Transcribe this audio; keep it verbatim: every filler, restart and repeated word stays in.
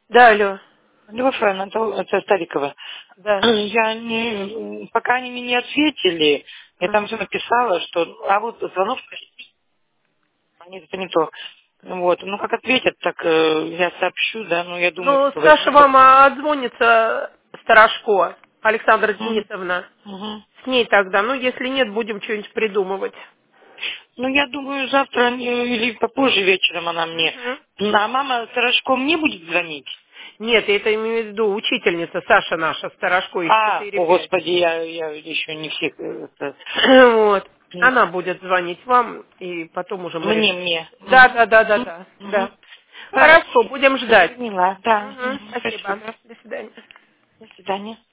Да, алло. Леша, Анатол- это Старикова. Да. Я не, пока они мне не ответили, я там Мгм. все написала, что, а вот звонок, нет, это не то. Вот, ну как ответят, так э, я сообщу, да, ну я думаю, Ну, что Саша возьмут. вам а, отзвонится, Старошко, Александра Мгм. Денисовна. Мгм. С ней тогда. Ну, если нет, будем что-нибудь придумывать. Ну я думаю, завтра они- или попозже вечером она мне. Мгм. А мама Сорожко мне будет звонить? Нет, я это имею в виду учительница Саша наша, Старошко из А, четыре о пять. господи, я, я еще не всех... э, это, Вот. м, Она будет звонить вам, и потом уже мы мне, решим. мне. Да, Мгм. да, да, да, Мгм. да, Мгм. да. Хорошо, Хорошо. будем Все ждать. поняла, да. Мгм. Мгм. Спасибо. Спасибо. До свидания. До свидания.